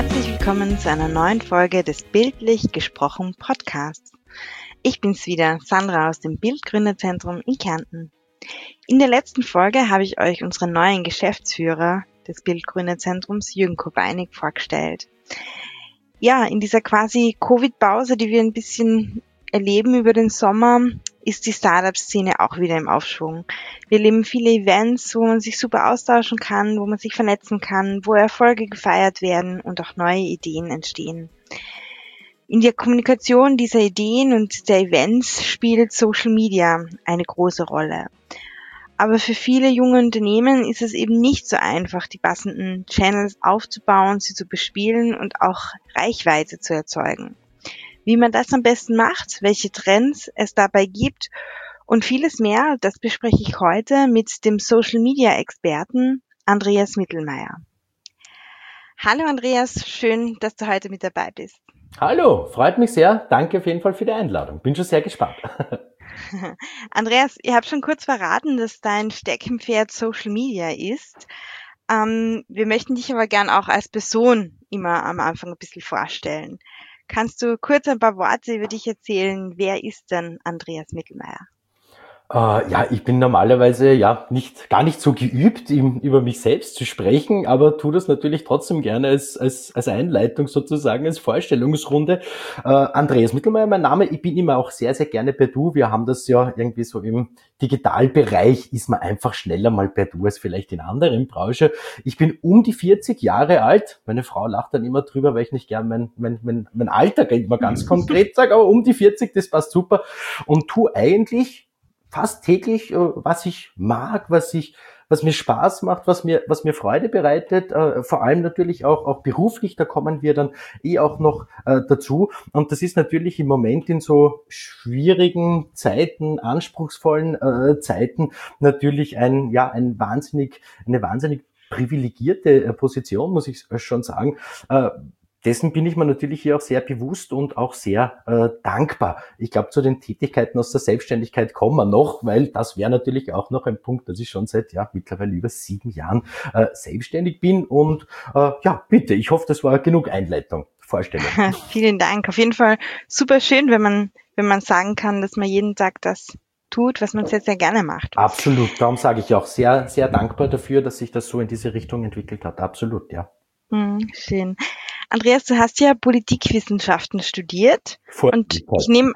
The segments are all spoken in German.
Herzlich willkommen zu einer neuen Folge des Bildlich gesprochen Podcasts. Ich bin's wieder, Sandra aus dem Bildgründerzentrum in Kärnten. In der letzten Folge habe ich euch unseren neuen Geschäftsführer des Bildgründerzentrums, Jürgen Kobeinig, vorgestellt. Ja, in dieser quasi Covid-Pause, die wir ein bisschen erleben über den Sommer, ist die Startup-Szene auch wieder im Aufschwung. Wir erleben viele Events, wo man sich super austauschen kann, wo man sich vernetzen kann, wo Erfolge gefeiert werden und auch neue Ideen entstehen. In der Kommunikation dieser Ideen und der Events spielt Social Media eine große Rolle. Aber für viele junge Unternehmen ist es eben nicht so einfach, die passenden Channels aufzubauen, sie zu bespielen und auch Reichweite zu erzeugen. Wie man das am besten macht, welche Trends es dabei gibt und vieles mehr, das bespreche ich heute mit dem Social-Media-Experten Andreas Mittelmeier. Hallo Andreas, schön, dass du heute mit dabei bist. Hallo, freut mich sehr. Danke auf jeden Fall für die Einladung. Bin schon sehr gespannt. Andreas, ihr habt schon kurz verraten, dass dein Steckenpferd Social Media ist. Wir möchten dich aber gern auch als Person immer am Anfang ein bisschen vorstellen. Kannst du kurz ein paar Worte über dich erzählen? Wer ist denn Andreas Mittelmeier? Ja, ich bin normalerweise gar nicht so geübt, über mich selbst zu sprechen, aber tu das natürlich trotzdem gerne als Einleitung sozusagen, als Vorstellungsrunde. Andreas Mittelmeier, mein Name. Ich bin immer auch sehr, sehr gerne per Du. Wir haben das ja irgendwie so im Digitalbereich, ist man einfach schneller mal per Du als vielleicht in anderen Branchen. Ich bin um die 40 Jahre alt. Meine Frau lacht dann immer drüber, weil ich nicht gern mein Alter immer ganz konkret sage, aber um die 40, das passt super. Und tu eigentlich fast täglich, was ich mag, was mir Spaß macht, was mir Freude bereitet, vor allem natürlich auch beruflich, da kommen wir dann auch noch dazu. Und das ist natürlich im Moment in so schwierigen Zeiten, anspruchsvollen Zeiten natürlich eine wahnsinnig privilegierte Position, muss ich schon sagen. Dessen bin ich mir natürlich hier auch sehr bewusst und auch sehr dankbar. Ich glaube, zu den Tätigkeiten aus der Selbstständigkeit kommen wir noch, weil das wäre natürlich auch noch ein Punkt, dass ich schon seit mittlerweile über 7 Jahren selbstständig bin. Und bitte, ich hoffe, das war genug Einleitung, Vorstellung. Vielen Dank. Auf jeden Fall super schön, wenn man sagen kann, dass man jeden Tag das tut, was man sehr, sehr gerne macht. Absolut, darum sage ich auch sehr, sehr dankbar dafür, dass sich das so in diese Richtung entwickelt hat. Absolut, ja. Schön. Andreas, du hast ja Politikwissenschaften studiert und ich nehme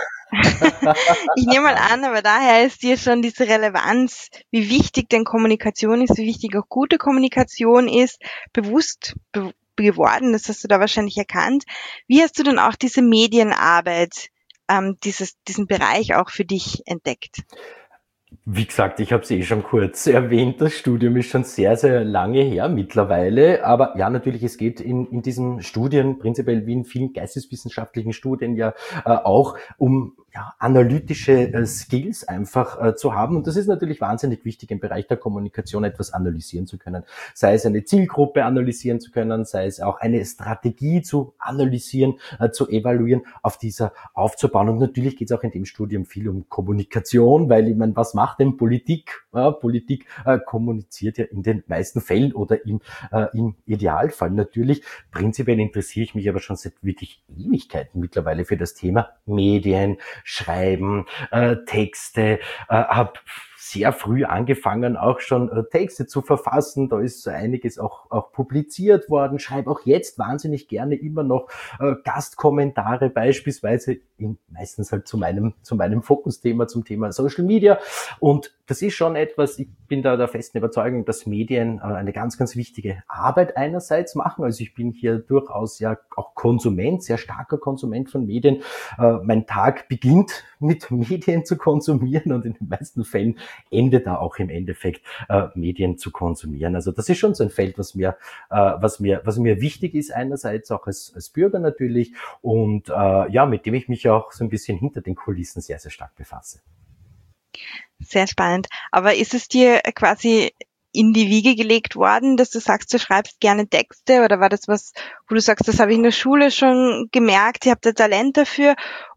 mal an, aber daher ist dir schon diese Relevanz, wie wichtig denn Kommunikation ist, wie wichtig auch gute Kommunikation ist, bewusst geworden. Das hast du da wahrscheinlich erkannt. Wie hast du denn auch diese Medienarbeit, diesen Bereich auch für dich entdeckt? Wie gesagt, ich habe es schon kurz erwähnt, das Studium ist schon sehr, sehr lange her mittlerweile. Aber ja, natürlich, es geht in diesen Studien, prinzipiell wie in vielen geisteswissenschaftlichen Studien auch um analytische Skills einfach zu haben. Und das ist natürlich wahnsinnig wichtig, im Bereich der Kommunikation etwas analysieren zu können. Sei es eine Zielgruppe analysieren zu können, sei es auch eine Strategie zu analysieren, zu evaluieren, auf dieser aufzubauen. Und natürlich geht es auch in dem Studium viel um Kommunikation, weil ich meine, was macht denn Politik? Politik kommuniziert ja in den meisten Fällen oder im Idealfall natürlich. Prinzipiell interessiere ich mich aber schon seit wirklich Ewigkeiten mittlerweile für das Thema Medien, Schreiben, Texte, habe sehr früh angefangen, auch schon Texte zu verfassen. Da ist so einiges auch publiziert worden. Schreibe auch jetzt wahnsinnig gerne immer noch Gastkommentare, beispielsweise meistens halt zu meinem Fokusthema, zum Thema Social Media. Und das ist schon etwas, ich bin da der festen Überzeugung, dass Medien eine ganz, ganz wichtige Arbeit einerseits machen. Also ich bin hier durchaus ja auch Konsument, sehr starker Konsument von Medien. Mein Tag beginnt mit Medien zu konsumieren und in den meisten Fällen endet da auch im Endeffekt Medien zu konsumieren. Also das ist schon so ein Feld, was mir wichtig ist, einerseits auch als Bürger natürlich und mit dem ich mich auch so ein bisschen hinter den Kulissen sehr, sehr stark befasse. Sehr spannend. Aber ist es dir quasi in die Wiege gelegt worden, dass du sagst, du schreibst gerne Texte, oder war das was, wo du sagst, das habe ich in der Schule schon gemerkt, ihr habt da Talent dafür,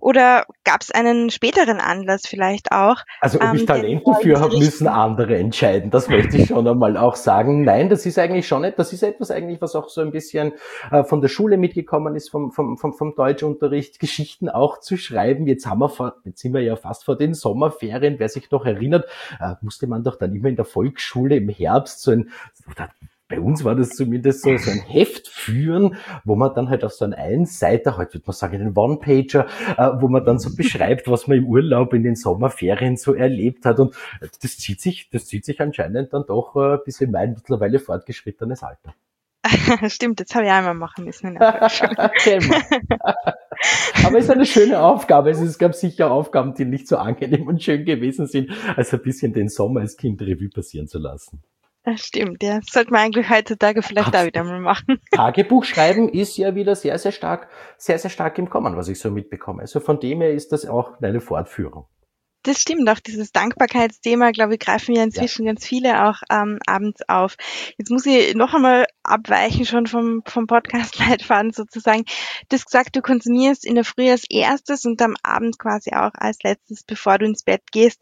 Oder gab es einen späteren Anlass vielleicht auch, Also ob ich der dich Talent da in dafür diese habe, müssen Richtung... andere entscheiden. Das möchte ich schon einmal auch sagen. Nein, das ist eigentlich schon nicht. Das ist etwas eigentlich, was auch so ein bisschen von der Schule mitgekommen ist, vom Deutschunterricht, Geschichten auch zu schreiben. Jetzt sind wir ja fast vor den Sommerferien. Wer sich noch erinnert, musste man doch dann immer in der Volksschule im Herbst oder bei uns war das zumindest so ein Heft führen, wo man dann halt auf so einen Einseiter, heute würde man sagen einen One-Pager, wo man dann so beschreibt, was man im Urlaub in den Sommerferien so erlebt hat. Und das zieht sich anscheinend dann doch bis in mein mittlerweile fortgeschrittenes Alter. Stimmt, das habe ich einmal machen müssen in der Volksschule. Genau. Aber es ist eine schöne Aufgabe. Es gab sicher Aufgaben, die nicht so angenehm und schön gewesen sind, als ein bisschen den Sommer als Kind Revue passieren zu lassen. Das stimmt, ja. Das sollte man eigentlich heutzutage vielleicht auch wieder mal machen. Tagebuch schreiben ist ja wieder sehr, sehr stark im Kommen, was ich so mitbekomme. Also von dem her ist das auch eine Fortführung. Das stimmt, auch dieses Dankbarkeitsthema, glaube ich, greifen ja Ja. inzwischen ganz viele auch abends auf. Jetzt muss ich noch einmal abweichen schon vom Podcast-Leitfaden sozusagen. Du hast gesagt, du konsumierst in der Früh als erstes und am Abend quasi auch als letztes, bevor du ins Bett gehst,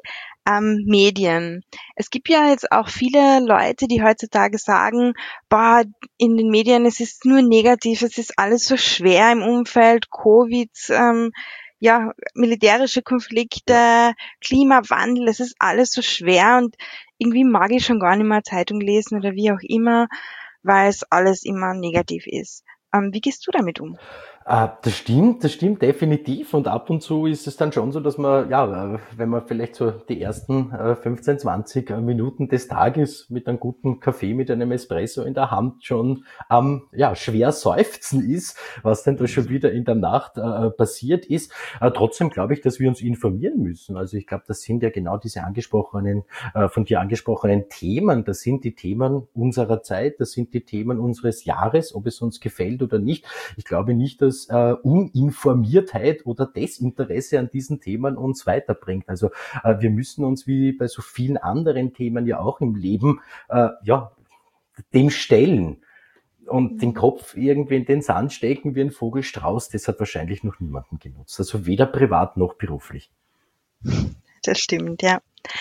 Medien. Es gibt ja jetzt auch viele Leute, die heutzutage sagen, boah, in den Medien, es ist nur negativ, es ist alles so schwer im Umfeld, Covid, ja, militärische Ja. Konflikte, Klimawandel, es ist alles so schwer und irgendwie mag ich schon gar nicht mehr Zeitung lesen oder wie auch immer, weil es alles immer negativ ist. Wie gehst du damit um? Das stimmt definitiv. Und ab und zu ist es dann schon so, dass man, ja, wenn man vielleicht so die ersten 15, 20 Minuten des Tages mit einem guten Kaffee, mit einem Espresso in der Hand schon ja, schwer seufzen ist, was denn da schon wieder in der Nacht passiert ist. Trotzdem glaube ich, dass wir uns informieren müssen. Also ich glaube, das sind ja genau diese von dir angesprochenen Themen. Das sind die Themen unserer Zeit, das sind die Themen unseres Jahres, ob es uns gefällt oder nicht. Ich glaube nicht, dass Uninformiertheit oder Desinteresse an diesen Themen uns weiterbringt. Also wir müssen uns wie bei so vielen anderen Themen ja auch im Leben ja dem stellen. Und den Kopf irgendwie in den Sand stecken wie ein Vogelstrauß, das hat wahrscheinlich noch niemanden genutzt. Also weder privat noch beruflich. Das stimmt, ja.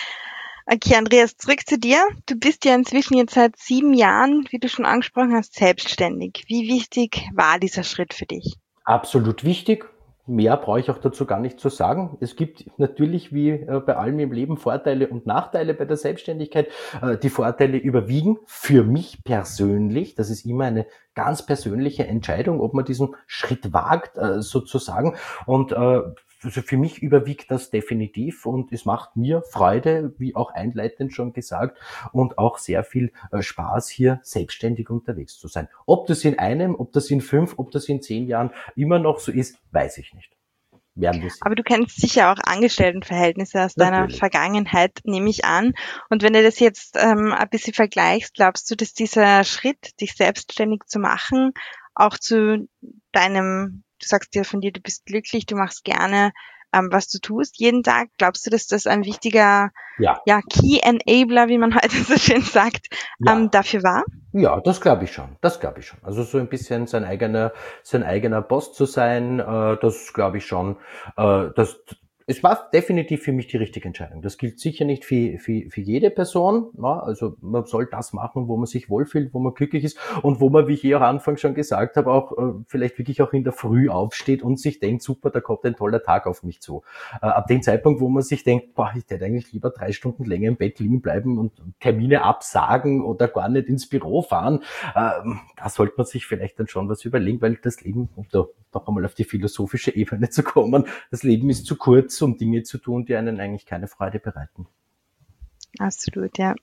Okay, Andreas, zurück zu dir. Du bist ja inzwischen jetzt seit 7 Jahren, wie du schon angesprochen hast, selbstständig. Wie wichtig war dieser Schritt für dich? Absolut wichtig. Mehr brauche ich auch dazu gar nicht zu sagen. Es gibt natürlich wie bei allem im Leben Vorteile und Nachteile bei der Selbstständigkeit. Die Vorteile überwiegen für mich persönlich. Das ist immer eine ganz persönliche Entscheidung, ob man diesen Schritt wagt, sozusagen. Und also für mich überwiegt das definitiv und es macht mir Freude, wie auch einleitend schon gesagt, und auch sehr viel Spaß, hier selbstständig unterwegs zu sein. Ob das in einem, ob das in 5, ob das in 10 Jahren immer noch so ist, weiß ich nicht. Werden wir sehen. Aber du kennst sicher auch Angestelltenverhältnisse aus deiner Natürlich. Vergangenheit, nehme ich an. Und wenn du das jetzt ein bisschen vergleichst, glaubst du, dass dieser Schritt, dich selbstständig zu machen, auch zu du sagst ja von dir, du bist glücklich, du machst gerne, was du tust jeden Tag. Glaubst du, dass das ein wichtiger, Ja, ja, Key Enabler, wie man heute so schön sagt, ja. dafür war? Ja, das glaube ich schon. Das glaube ich schon. Also so ein bisschen sein eigener Boss zu sein, das glaube ich schon. Es war definitiv für mich die richtige Entscheidung. Das gilt sicher nicht für jede Person. Ja, also man soll das machen, wo man sich wohlfühlt, wo man glücklich ist und wo man, wie ich auch Anfang schon gesagt habe, auch vielleicht wirklich auch in der Früh aufsteht und sich denkt, super, da kommt ein toller Tag auf mich zu. Ab dem Zeitpunkt, wo man sich denkt, boah, ich hätte eigentlich lieber 3 Stunden länger im Bett liegen bleiben und Termine absagen oder gar nicht ins Büro fahren, da sollte man sich vielleicht dann schon was überlegen, weil das Leben, um da noch einmal auf die philosophische Ebene zu kommen, das Leben ist zu kurz, um Dinge zu tun, die einen eigentlich keine Freude bereiten. Absolut, ja.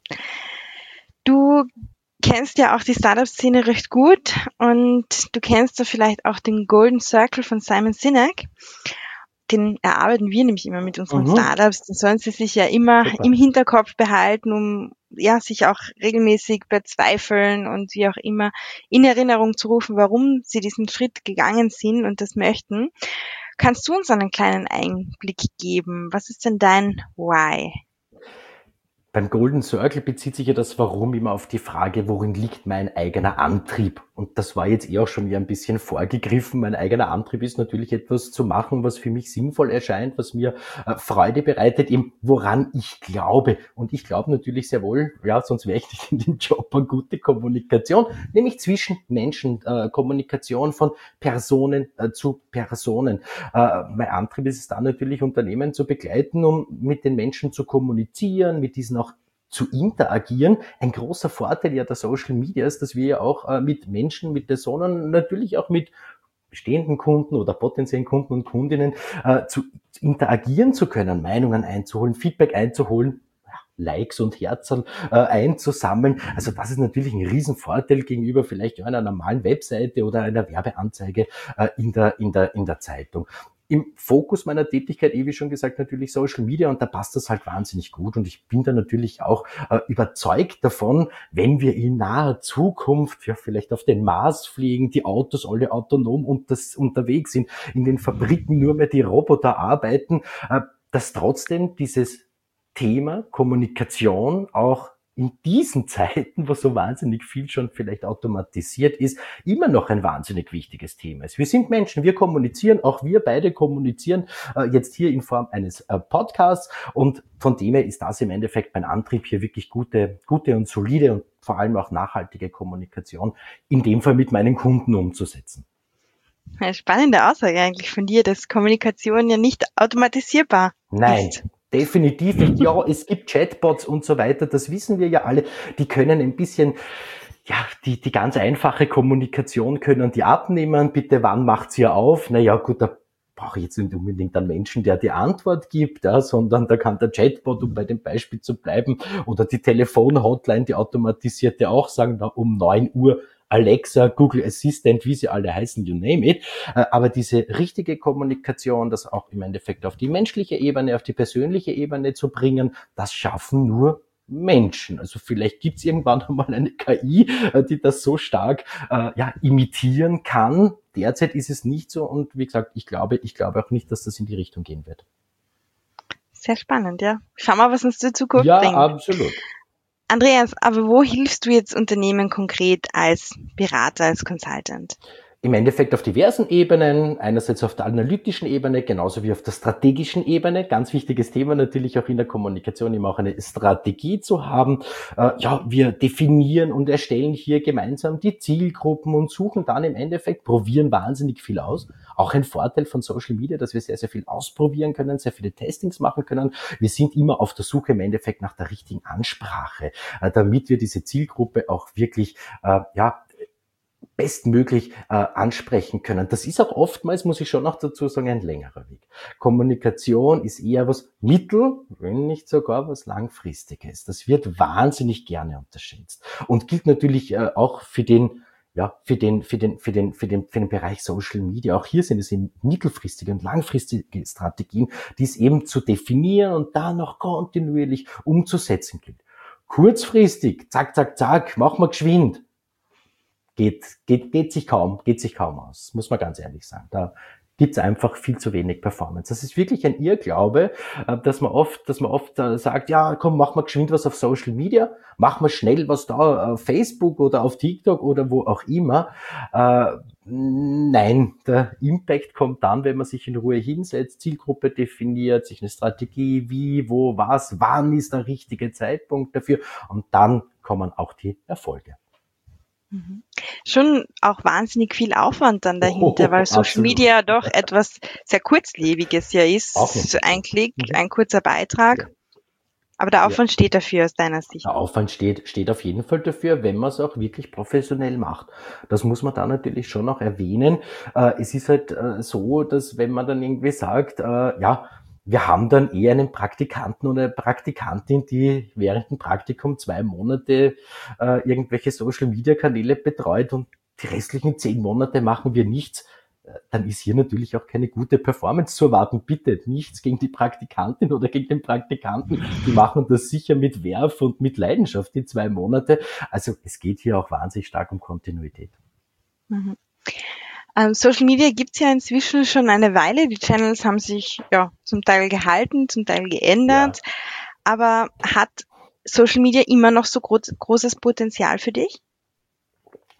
Du kennst ja auch die Startup-Szene recht gut und du kennst da vielleicht auch den Golden Circle von Simon Sinek. Den erarbeiten wir nämlich immer mit unseren Mhm, Startups. Den sollen sie sich ja immer super. im Hinterkopf behalten, um ja sich auch regelmäßig bei Zweifeln und wie auch immer in Erinnerung zu rufen, warum sie diesen Schritt gegangen sind und das möchten. Kannst du uns einen kleinen Einblick geben? Was ist denn dein Why? Beim Golden Circle bezieht sich ja das Warum immer auf die Frage, worin liegt mein eigener Antrieb? und das war jetzt auch schon wieder ein bisschen vorgegriffen, mein eigener Antrieb ist natürlich etwas zu machen, was für mich sinnvoll erscheint, was mir Freude bereitet, eben woran ich glaube. Und ich glaube natürlich sehr wohl, ja, sonst wäre ich nicht in dem Job, an gute Kommunikation, nämlich zwischen Menschen, Kommunikation von Personen zu Personen. Mein Antrieb ist es dann natürlich, Unternehmen zu begleiten, um mit den Menschen zu kommunizieren, mit diesen auch zu interagieren. Ein großer Vorteil ja der Social Media ist, dass wir ja auch mit Menschen, mit Personen, natürlich auch mit bestehenden Kunden oder potenziellen Kunden und Kundinnen zu interagieren zu können, Meinungen einzuholen, Feedback einzuholen, Likes und Herzerl einzusammeln. Also das ist natürlich ein Riesenvorteil gegenüber vielleicht einer normalen Webseite oder einer Werbeanzeige in der Zeitung. Im Fokus meiner Tätigkeit, wie schon gesagt, natürlich Social Media, und da passt das halt wahnsinnig gut, und ich bin da natürlich auch überzeugt davon, wenn wir in naher Zukunft ja vielleicht auf den Mars fliegen, die Autos alle autonom unterwegs sind, in den Fabriken nur mehr die Roboter arbeiten, dass trotzdem dieses Thema Kommunikation auch in diesen Zeiten, wo so wahnsinnig viel schon vielleicht automatisiert ist, immer noch ein wahnsinnig wichtiges Thema ist. Wir sind Menschen, wir kommunizieren, auch wir beide kommunizieren jetzt hier in Form eines Podcasts, und von dem her ist das im Endeffekt mein Antrieb, hier wirklich gute und solide und vor allem auch nachhaltige Kommunikation in dem Fall mit meinen Kunden umzusetzen. Eine spannende Aussage eigentlich von dir, dass Kommunikation ja nicht automatisierbar Nein. ist. Definitiv nicht. Ja, es gibt Chatbots und so weiter, das wissen wir ja alle. Die können ein bisschen, ja, die ganz einfache Kommunikation können die abnehmen. Bitte, wann macht's hier auf? Naja, gut, da brauche ich jetzt nicht unbedingt einen Menschen, der die Antwort gibt, ja, sondern da kann der Chatbot, um bei dem Beispiel zu bleiben, oder die Telefonhotline, die automatisierte auch sagen, na, um 9 Uhr Alexa, Google Assistant, wie sie alle heißen, you name it. Aber diese richtige Kommunikation, das auch im Endeffekt auf die menschliche Ebene, auf die persönliche Ebene zu bringen, das schaffen nur Menschen. Also vielleicht gibt's irgendwann einmal eine KI, die das so stark imitieren kann. Derzeit ist es nicht so, und wie gesagt, ich glaube auch nicht, dass das in die Richtung gehen wird. Sehr spannend, ja. Schau mal, was uns die Zukunft bringt. Ja, absolut. Andreas, aber wo hilfst du jetzt Unternehmen konkret als Berater, als Consultant? Im Endeffekt auf diversen Ebenen, einerseits auf der analytischen Ebene, genauso wie auf der strategischen Ebene. Ganz wichtiges Thema natürlich auch in der Kommunikation, immer auch eine Strategie zu haben. Wir definieren und erstellen hier gemeinsam die Zielgruppen und suchen dann im Endeffekt, probieren wahnsinnig viel aus. Auch ein Vorteil von Social Media, dass wir sehr, sehr viel ausprobieren können, sehr viele Testings machen können. Wir sind immer auf der Suche im Endeffekt nach der richtigen Ansprache, damit wir diese Zielgruppe auch wirklich, bestmöglich ansprechen können. Das ist auch oftmals, muss ich schon noch dazu sagen, ein längerer Weg. Kommunikation ist eher was wenn nicht sogar was Langfristiges. Das wird wahnsinnig gerne unterschätzt und gilt natürlich auch für den Bereich Social Media. Auch hier sind es eben mittelfristige und langfristige Strategien, die es eben zu definieren und dann noch kontinuierlich umzusetzen gilt. Kurzfristig, zack, zack, zack, machen wir geschwind. Geht sich kaum aus, muss man ganz ehrlich sagen. Da gibt's einfach viel zu wenig Performance. Das ist wirklich ein Irrglaube, dass man oft sagt, ja, komm, mach mal geschwind was auf Social Media, mach mal schnell was da auf Facebook oder auf TikTok oder wo auch immer. Nein, der Impact kommt dann, wenn man sich in Ruhe hinsetzt, Zielgruppe definiert, sich eine Strategie, wie, wo, was, wann ist der richtige Zeitpunkt dafür, und dann kommen auch die Erfolge. Schon auch wahnsinnig viel Aufwand dann dahinter, weil Social Media doch etwas sehr Kurzlebiges ja ist. Ein Klick, ein kurzer Beitrag. Ja. Aber der Aufwand steht dafür aus deiner Sicht. Der Aufwand steht auf jeden Fall dafür, wenn man es auch wirklich professionell macht. Das muss man da natürlich schon auch erwähnen. Es ist halt so, dass wenn man dann irgendwie sagt, wir haben dann eher einen Praktikanten oder eine Praktikantin, die während dem Praktikum 2 Monate irgendwelche Social-Media-Kanäle betreut und die restlichen 10 Monate machen wir nichts, dann ist hier natürlich auch keine gute Performance zu erwarten. Bitte, nichts gegen die Praktikantin oder gegen den Praktikanten. Die machen das sicher mit Werf und mit Leidenschaft, die 2 Monate. Also es geht hier auch wahnsinnig stark um Kontinuität. Mhm. Social Media gibt's ja inzwischen schon eine Weile. Die Channels haben sich ja zum Teil gehalten, zum Teil geändert. Ja. Aber hat Social Media immer noch so großes Potenzial für dich?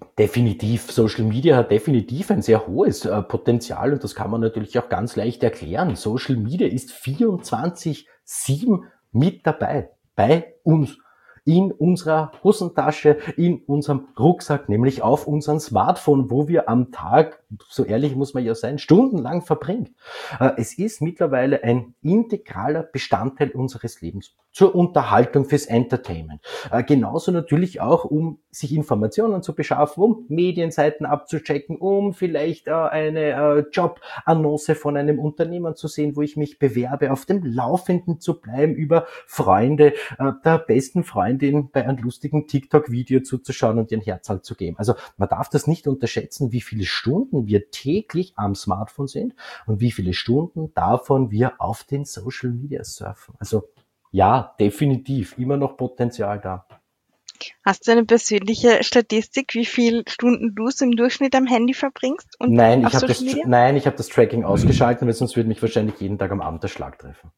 Definitiv. Social Media hat definitiv ein sehr hohes Potenzial und das kann man natürlich auch ganz leicht erklären. Social Media ist 24/7 mit dabei, bei uns. In unserer Hosentasche, in unserem Rucksack, nämlich auf unserem Smartphone, wo wir am Tag, so ehrlich muss man ja sein, stundenlang verbringt. Es ist mittlerweile ein integraler Bestandteil unseres Lebens. Zur Unterhaltung, fürs Entertainment. Genauso natürlich auch, um sich Informationen zu beschaffen, um Medienseiten abzuchecken, um vielleicht eine Jobannonce von einem Unternehmen zu sehen, wo ich mich bewerbe, auf dem Laufenden zu bleiben, über Freunde, der besten Freundin bei einem lustigen TikTok-Video zuzuschauen und ihren Herzschlag zu geben. Also man darf das nicht unterschätzen, wie viele Stunden wir täglich am Smartphone sind und wie viele Stunden davon wir auf den Social Media surfen. Also ja, definitiv, immer noch Potenzial da. Hast du eine persönliche Statistik, wie viele Stunden du so im Durchschnitt am Handy verbringst und Nein, auf Social Media? ich habe das Tracking ausgeschaltet, weil sonst würde mich wahrscheinlich jeden Tag am Abend der Schlag treffen.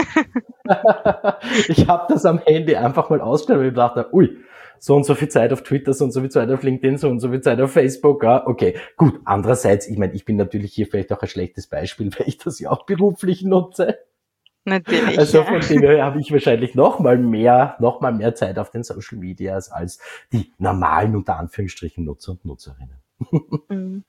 Ich habe das am Handy einfach mal ausgestellt, weil ich dachte, ui, so und so viel Zeit auf Twitter, so und so viel Zeit auf LinkedIn, so und so viel Zeit auf Facebook. Ja, okay, gut. Andererseits, ich meine, ich bin natürlich hier vielleicht auch ein schlechtes Beispiel, weil ich das ja auch beruflich nutze. Natürlich, Also ja. von dem her habe ich wahrscheinlich noch mal mehr Zeit auf den Social Medias als die normalen, unter Anführungsstrichen, Nutzer und Nutzerinnen. Mhm.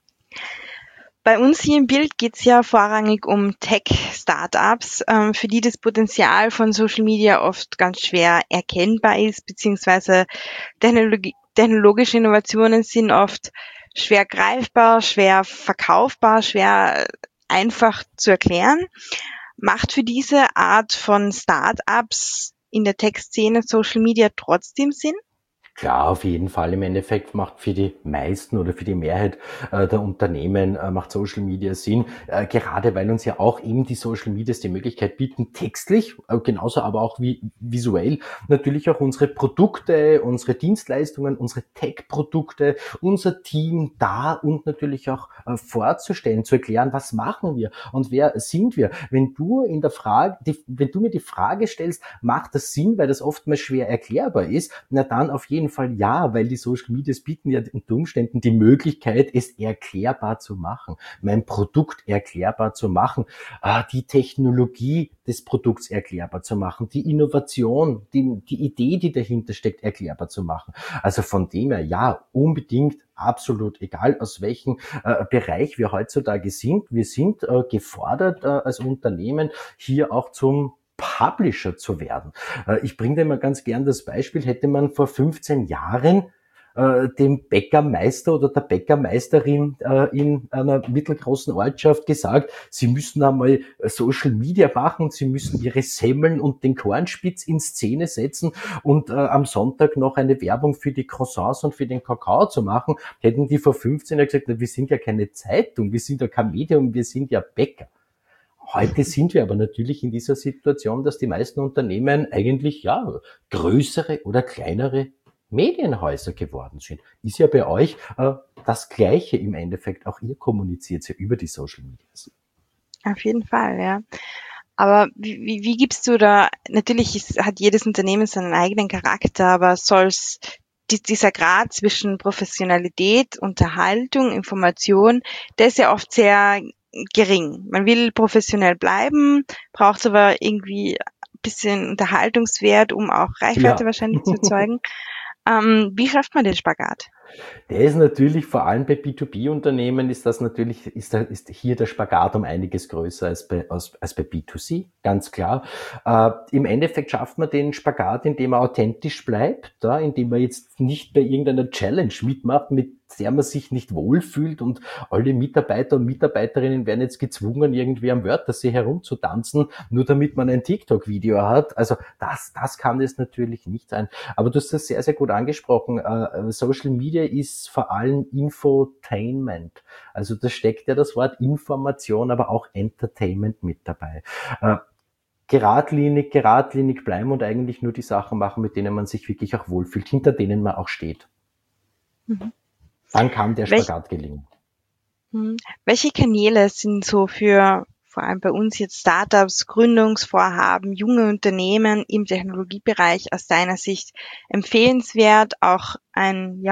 Bei uns hier im Bild geht's ja vorrangig um Tech-Startups, für die das Potenzial von Social Media oft ganz schwer erkennbar ist, beziehungsweise technologische Innovationen sind oft schwer greifbar, schwer verkaufbar, schwer einfach zu erklären. Macht für diese Art von Startups in der Tech-Szene Social Media trotzdem Sinn? Klar, auf jeden Fall. Im Endeffekt macht für die meisten oder für die Mehrheit der Unternehmen macht Social Media Sinn, gerade weil uns ja auch eben die Social Medias die Möglichkeit bieten, textlich, genauso aber auch wie visuell, natürlich auch unsere Produkte, unsere Dienstleistungen, unsere Tech-Produkte, unser Team da und natürlich auch vorzustellen, zu erklären, was machen wir und wer sind wir. Wenn du wenn du mir die Frage stellst, macht das Sinn, weil das oftmals schwer erklärbar ist, na dann auf jeden Fall ja, weil die Social Medias bieten ja unter Umständen die Möglichkeit, es erklärbar zu machen, mein Produkt erklärbar zu machen, die Technologie des Produkts erklärbar zu machen, die Innovation, die Idee, die dahinter steckt, erklärbar zu machen. Also von dem her, ja, unbedingt, absolut, egal aus welchem Bereich wir heutzutage sind. Wir sind gefordert als Unternehmen, hier auch zum Publisher zu werden. Ich bringe dir mal ganz gern das Beispiel, hätte man vor 15 Jahren dem Bäckermeister oder der Bäckermeisterin in einer mittelgroßen Ortschaft gesagt, sie müssen einmal Social Media machen, sie müssen ihre Semmeln und den Kornspitz in Szene setzen und am Sonntag noch eine Werbung für die Croissants und für den Kakao zu machen, hätten die vor 15 Jahren gesagt, na, wir sind ja keine Zeitung, wir sind ja kein Medium, wir sind ja Bäcker. Heute sind wir aber natürlich in dieser Situation, dass die meisten Unternehmen eigentlich ja größere oder kleinere Medienhäuser geworden sind. Ist ja bei euch das Gleiche im Endeffekt. Auch ihr kommuniziert ja über die Social Medias. Auf jeden Fall, ja. Aber wie gibst du da, natürlich hat jedes Unternehmen seinen eigenen Charakter, aber dieser Grad zwischen Professionalität, Unterhaltung, Information, der ist ja oft sehr gering. Man will professionell bleiben, braucht aber irgendwie ein bisschen Unterhaltungswert, um auch Reichweite Ja. wahrscheinlich zu erzeugen. Wie schafft man den Spagat? Der ist natürlich, vor allem bei B2B-Unternehmen ist hier der Spagat um einiges größer als bei B2C, ganz klar. Im Endeffekt schafft man den Spagat, indem man authentisch bleibt, indem man jetzt nicht bei irgendeiner Challenge mitmacht, mit der man sich nicht wohlfühlt und alle Mitarbeiter und Mitarbeiterinnen werden jetzt gezwungen, irgendwie am Wörthersee herumzutanzen, nur damit man ein TikTok-Video hat. Also das kann es natürlich nicht sein. Aber du hast das sehr, sehr gut angesprochen. Social Media ist vor allem Infotainment. Also da steckt ja das Wort Information, aber auch Entertainment mit dabei. Geradlinig bleiben und eigentlich nur die Sachen machen, mit denen man sich wirklich auch wohlfühlt, hinter denen man auch steht. Mhm. Dann kann der Welch, Spagat gelingen. Welche Kanäle sind so für vor allem bei uns jetzt Startups, Gründungsvorhaben, junge Unternehmen im Technologiebereich aus deiner Sicht empfehlenswert, auch ein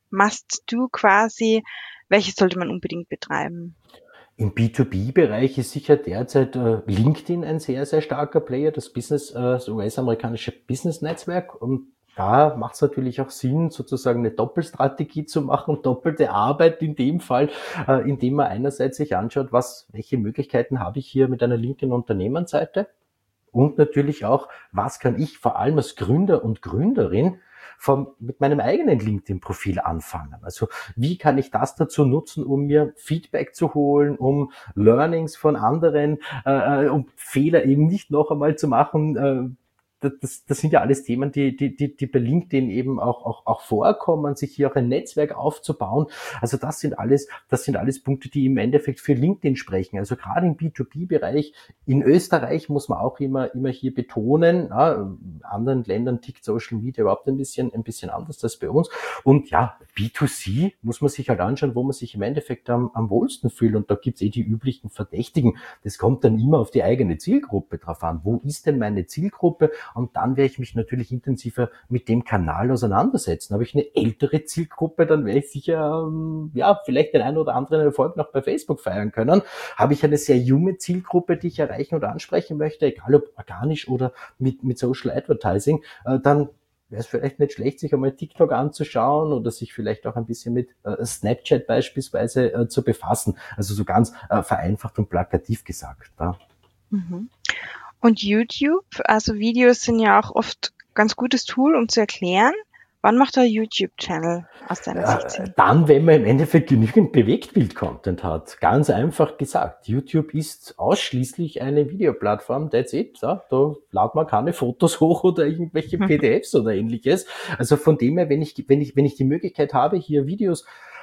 Must-Do quasi? Welches sollte man unbedingt betreiben? Im B2B-Bereich ist sicher derzeit LinkedIn ein sehr, sehr starker Player, das US-amerikanische Business-Netzwerk. Und da macht es natürlich auch Sinn, sozusagen eine Doppelstrategie zu machen, doppelte Arbeit in dem Fall, indem man einerseits sich anschaut, welche Möglichkeiten habe ich hier mit einer LinkedIn-Unternehmensseite und natürlich auch, was kann ich vor allem als Gründer und Gründerin mit meinem eigenen LinkedIn-Profil anfangen. Also wie kann ich das dazu nutzen, um mir Feedback zu holen, um Learnings von anderen, um Fehler eben nicht noch einmal zu machen. Das sind ja alles Themen, die bei LinkedIn eben auch vorkommen, sich hier auch ein Netzwerk aufzubauen. Also das sind alles Punkte, die im Endeffekt für LinkedIn sprechen. Also gerade im B2B-Bereich in Österreich muss man auch immer hier betonen, in anderen Ländern tickt Social Media überhaupt ein bisschen anders als bei uns. Und ja, B2C muss man sich halt anschauen, wo man sich im Endeffekt am wohlsten fühlt. Und da gibt's die üblichen Verdächtigen. Das kommt dann immer auf die eigene Zielgruppe drauf an. Wo ist denn meine Zielgruppe? Und dann werde ich mich natürlich intensiver mit dem Kanal auseinandersetzen. Habe ich eine ältere Zielgruppe, dann werde ich sicher vielleicht den einen oder anderen Erfolg noch bei Facebook feiern können. Habe ich eine sehr junge Zielgruppe, die ich erreichen oder ansprechen möchte, egal ob organisch oder mit Social Advertising, dann wäre es vielleicht nicht schlecht, sich einmal TikTok anzuschauen oder sich vielleicht auch ein bisschen mit Snapchat beispielsweise zu befassen. Also so ganz vereinfacht und plakativ gesagt. Ja. Mhm. Und YouTube, also Videos sind ja auch oft ganz gutes Tool, um zu erklären. Wann macht der YouTube-Channel aus deiner Sicht Sinn? Dann, wenn man im Endeffekt genügend Bewegtbild-Content hat. Ganz einfach gesagt. YouTube ist ausschließlich eine Videoplattform. That's it. Ja, da ladet man keine Fotos hoch oder irgendwelche PDFs oder ähnliches. Also von dem her, wenn ich die Möglichkeit habe, hier Videos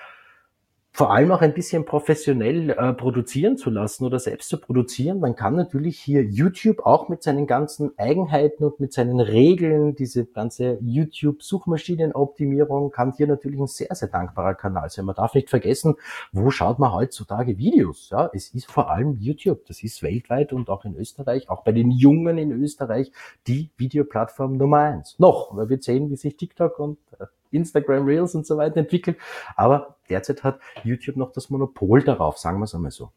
vor allem auch ein bisschen professionell produzieren zu lassen oder selbst zu produzieren. Man kann natürlich hier YouTube auch mit seinen ganzen Eigenheiten und mit seinen Regeln, diese ganze YouTube-Suchmaschinenoptimierung, kann hier natürlich ein sehr, sehr dankbarer Kanal sein. Man darf nicht vergessen, wo schaut man heutzutage Videos? Ja, es ist vor allem YouTube. Das ist weltweit und auch in Österreich, auch bei den Jungen in Österreich, die Videoplattform Nummer 1. Noch, weil wir sehen, wie sich TikTok und Instagram Reels und so weiter entwickelt. Aber derzeit hat YouTube noch das Monopol darauf, sagen wir es einmal so.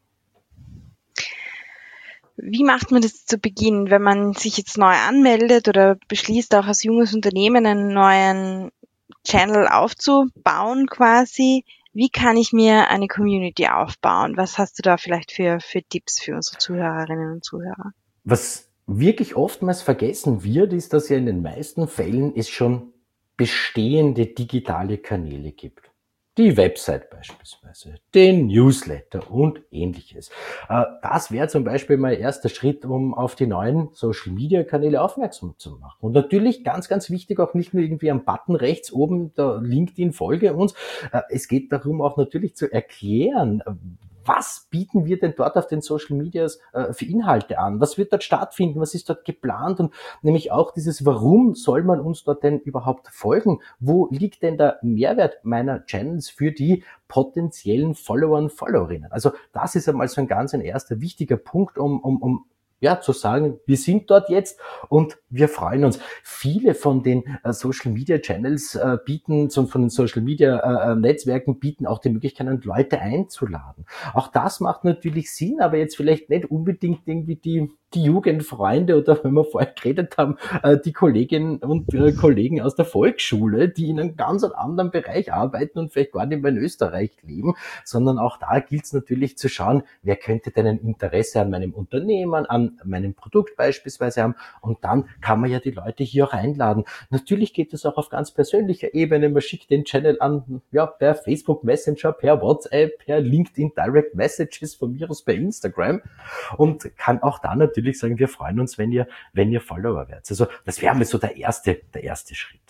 Wie macht man das zu Beginn, wenn man sich jetzt neu anmeldet oder beschließt, auch als junges Unternehmen einen neuen Channel aufzubauen quasi? Wie kann ich mir eine Community aufbauen? Was hast du da vielleicht für Tipps für unsere Zuhörerinnen und Zuhörer? Was wirklich oftmals vergessen wird, ist, dass ja in den meisten Fällen es schon bestehende digitale Kanäle gibt. Die Website beispielsweise, den Newsletter und ähnliches. Das wäre zum Beispiel mein erster Schritt, um auf die neuen Social-Media-Kanäle aufmerksam zu machen. Und natürlich ganz, ganz wichtig, auch nicht nur irgendwie am Button rechts oben, der LinkedIn folge uns. Es geht darum, auch natürlich zu erklären, was bieten wir denn dort auf den Social Medias für Inhalte an? Was wird dort stattfinden? Was ist dort geplant? Und nämlich auch dieses, warum soll man uns dort denn überhaupt folgen? Wo liegt denn der Mehrwert meiner Channels für die potenziellen Follower und Followerinnen? Also das ist einmal so ein erster wichtiger Punkt, um zu sagen, wir sind dort jetzt und wir freuen uns. Viele von den Social Media Channels von den Social Media Netzwerken bieten auch die Möglichkeit, Leute einzuladen. Auch das macht natürlich Sinn, aber jetzt vielleicht nicht unbedingt irgendwie die Jugendfreunde oder, wenn wir vorher geredet haben, die Kolleginnen und Kollegen aus der Volksschule, die in einem ganz anderen Bereich arbeiten und vielleicht gar nicht mehr in Österreich leben, sondern auch da gilt es natürlich zu schauen, wer könnte denn ein Interesse an meinem Unternehmen, an meinem Produkt beispielsweise haben, und dann kann man ja die Leute hier auch einladen. Natürlich geht es auch auf ganz persönlicher Ebene, man schickt den Channel an, per Facebook Messenger, per WhatsApp, per LinkedIn Direct Messages, von mir aus bei Instagram, und kann auch da natürlich sagen, wir freuen uns, wenn ihr Follower werdet. Also das wäre mal so der erste Schritt.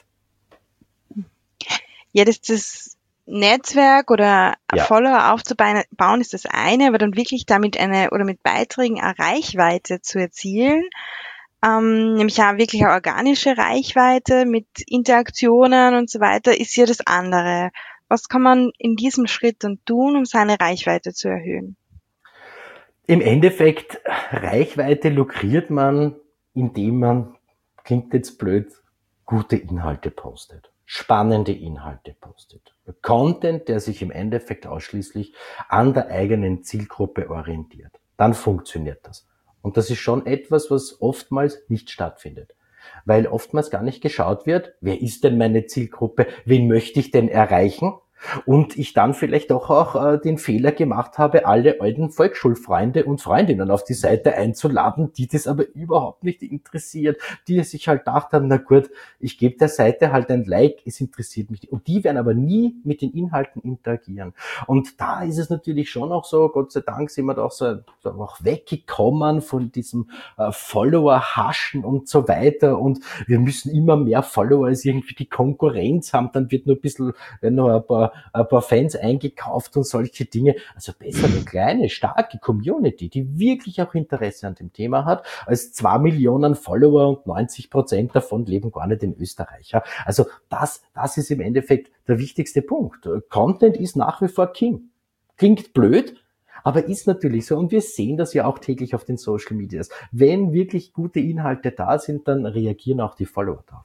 Ja, das Netzwerk oder Follower aufzubauen ist das eine, aber dann wirklich damit mit Beiträgen eine Reichweite zu erzielen, nämlich auch wirklich eine organische Reichweite mit Interaktionen und so weiter, ist ja das andere. Was kann man in diesem Schritt dann tun, um seine Reichweite zu erhöhen? Im Endeffekt, Reichweite lukriert man, indem man, klingt jetzt blöd, gute Inhalte postet. spannende Inhalte postet. Content, der sich im Endeffekt ausschließlich an der eigenen Zielgruppe orientiert. Dann funktioniert das. Und das ist schon etwas, was oftmals nicht stattfindet. Weil oftmals gar nicht geschaut wird, wer ist denn meine Zielgruppe, wen möchte ich denn erreichen? Und ich dann vielleicht auch den Fehler gemacht habe, alle alten Volksschulfreunde und Freundinnen auf die Seite einzuladen, die das aber überhaupt nicht interessiert, die sich halt gedacht haben, na gut, ich gebe der Seite halt ein Like, es interessiert mich nicht. Und die werden aber nie mit den Inhalten interagieren. Und da ist es natürlich schon auch so, Gott sei Dank sind wir da so auch weggekommen von diesem Follower-Haschen und so weiter. Und wir müssen immer mehr Follower als irgendwie die Konkurrenz haben, dann wird nur ein bisschen, wenn noch ein paar Fans eingekauft und solche Dinge. Also besser eine kleine, starke Community, die wirklich auch Interesse an dem Thema hat, als 2 Millionen Follower und 90% davon leben gar nicht in Österreich. Also das ist im Endeffekt der wichtigste Punkt. Content ist nach wie vor King. Klingt blöd, aber ist natürlich so. Und wir sehen das ja auch täglich auf den Social Medias. Wenn wirklich gute Inhalte da sind, dann reagieren auch die Follower drauf.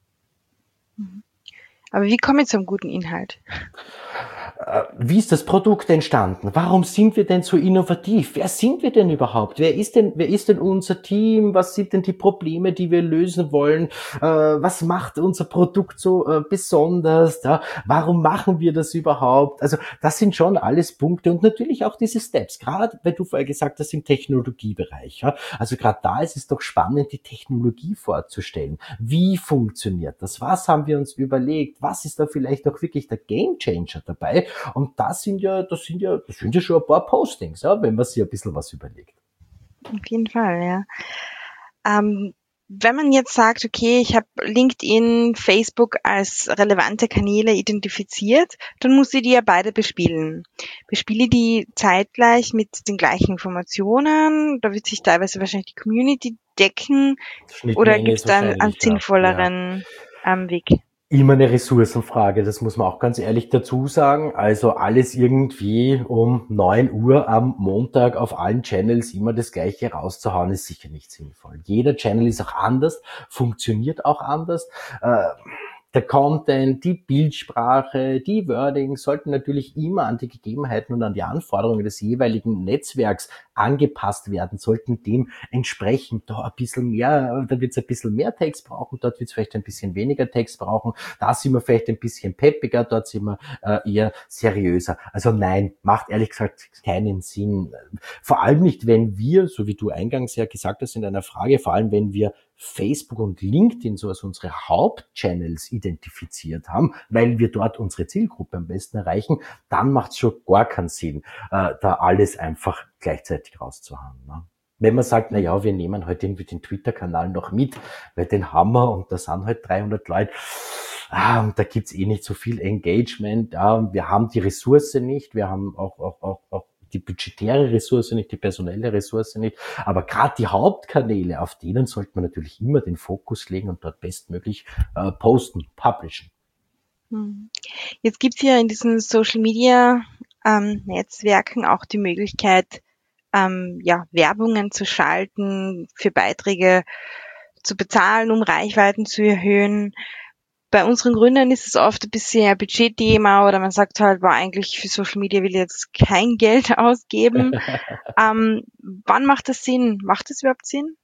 Aber wie komme ich zum guten Inhalt? Wie ist das Produkt entstanden? Warum sind wir denn so innovativ? Wer sind wir denn überhaupt? Wer ist denn unser Team? Was sind denn die Probleme, die wir lösen wollen? Was macht unser Produkt so besonders? Ja? Warum machen wir das überhaupt? Also das sind schon alles Punkte und natürlich auch diese Steps. Gerade, weil du vorher gesagt hast, im Technologiebereich. Ja? Also gerade da ist es doch spannend, die Technologie vorzustellen. Wie funktioniert das? Was haben wir uns überlegt? Was ist da vielleicht auch wirklich der Gamechanger dabei? Und das sind ja schon ein paar Postings, ja, wenn man sich ein bisschen was überlegt. Auf jeden Fall, ja. Wenn man jetzt sagt, okay, ich habe LinkedIn, Facebook als relevante Kanäle identifiziert, dann muss ich die ja beide bespielen. Bespiele die zeitgleich mit den gleichen Informationen? Da wird sich teilweise wahrscheinlich die Community decken. Oder gibt es da einen sinnvolleren Weg? Immer eine Ressourcenfrage, das muss man auch ganz ehrlich dazu sagen. Also alles irgendwie um 9 Uhr am Montag auf allen Channels immer das Gleiche rauszuhauen, ist sicher nicht sinnvoll. Jeder Channel ist auch anders, funktioniert auch anders. Der Content, die Bildsprache, die Wording sollten natürlich immer an die Gegebenheiten und an die Anforderungen des jeweiligen Netzwerks angepasst werden, sollten dem entsprechend da ein bisschen mehr, da wird es ein bisschen mehr Text brauchen, dort wird es vielleicht ein bisschen weniger Text brauchen, da sind wir vielleicht ein bisschen peppiger, dort sind wir eher seriöser. Also nein, macht ehrlich gesagt keinen Sinn. Vor allem nicht, wenn wir, so wie du eingangs ja gesagt hast in deiner Frage, vor allem wenn wir Facebook und LinkedIn so als unsere Hauptchannels identifiziert haben, weil wir dort unsere Zielgruppe am besten erreichen, dann macht es schon gar keinen Sinn, da alles einfach gleichzeitig rauszuhauen. Ne? Wenn man sagt, na ja, wir nehmen halt irgendwie den Twitter-Kanal noch mit, weil den haben wir und da sind halt 300 Leute, und da gibt's eh nicht so viel Engagement, wir haben die Ressource nicht, wir haben auch die budgetäre Ressource nicht, die personelle Ressource nicht. Aber gerade die Hauptkanäle, auf denen sollte man natürlich immer den Fokus legen und dort bestmöglich posten, publishen. Jetzt gibt's ja in diesen Social Media Netzwerken auch die Möglichkeit, Werbungen zu schalten, für Beiträge zu bezahlen, um Reichweiten zu erhöhen. Bei unseren Gründern ist es oft ein bisschen ein Budgetthema oder man sagt halt, eigentlich für Social Media will ich jetzt kein Geld ausgeben. Wann macht das Sinn? Macht das überhaupt Sinn?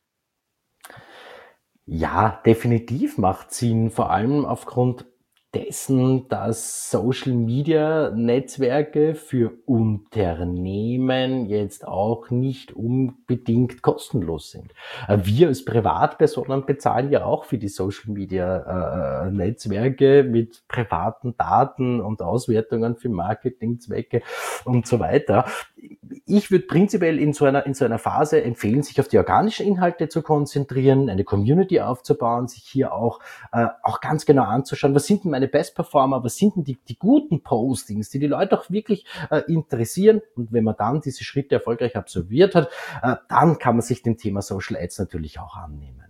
Ja, definitiv macht Sinn, vor allem aufgrund dessen, dass Social Media Netzwerke für Unternehmen jetzt auch nicht unbedingt kostenlos sind. Wir als Privatpersonen bezahlen ja auch für die Social Media Netzwerke mit privaten Daten und Auswertungen für Marketingzwecke und so weiter. Ich würde prinzipiell in so einer Phase empfehlen, sich auf die organischen Inhalte zu konzentrieren, eine Community aufzubauen, sich hier auch ganz genau anzuschauen, was sind denn meine Best Performer, was sind denn die guten Postings, die Leute auch wirklich interessieren. Und wenn man dann diese Schritte erfolgreich absolviert hat, dann kann man sich dem Thema Social Ads natürlich auch annehmen.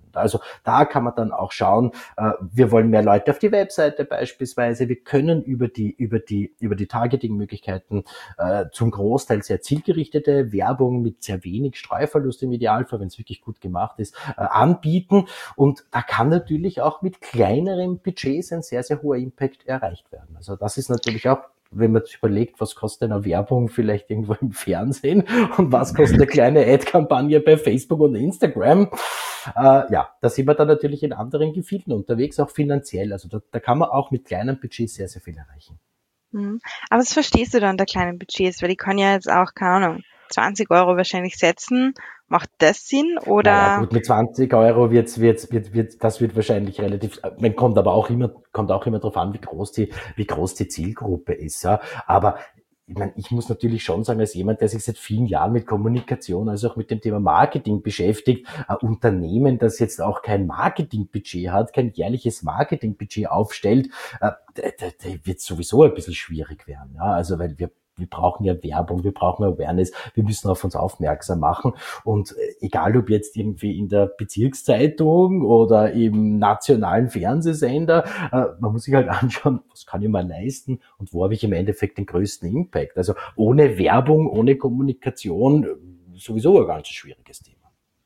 Also da kann man dann auch schauen, wir wollen mehr Leute auf die Webseite beispielsweise, wir können über die Targeting-Möglichkeiten zum Großteil sehr zielgerichtete Werbung mit sehr wenig Streuverlust im Idealfall, wenn es wirklich gut gemacht ist, anbieten. Und da kann natürlich auch mit kleineren Budgets ein sehr, sehr hoher Impact erreicht werden. Also das ist natürlich auch, wenn man sich überlegt, was kostet eine Werbung vielleicht irgendwo im Fernsehen und was kostet eine kleine Ad-Kampagne bei Facebook und Instagram, da sind wir dann natürlich in anderen Gefilden unterwegs, auch finanziell. Also da kann man auch mit kleinen Budgets sehr, sehr viel erreichen. Aber was verstehst du dann unter kleinen Budgets? Weil ich kann ja jetzt auch, keine Ahnung, 20 Euro wahrscheinlich setzen. Macht das Sinn Naja, oder? gut, mit 20 Euro das wird wahrscheinlich relativ, man kommt auch immer drauf an, wie groß die Zielgruppe ist, ja. Aber, ich meine, ich muss natürlich schon sagen, als jemand, der sich seit vielen Jahren mit Kommunikation, also auch mit dem Thema Marketing beschäftigt, ein Unternehmen, das jetzt auch kein Marketingbudget hat, kein jährliches Marketingbudget aufstellt, da wird sowieso ein bisschen schwierig werden, ja. Also, weil wir brauchen ja Werbung, wir brauchen Awareness, wir müssen auf uns aufmerksam machen. Und egal ob jetzt irgendwie in der Bezirkszeitung oder im nationalen Fernsehsender, man muss sich halt anschauen, was kann ich mir leisten und wo habe ich im Endeffekt den größten Impact. Also ohne Werbung, ohne Kommunikation sowieso ein ganz schwieriges Thema.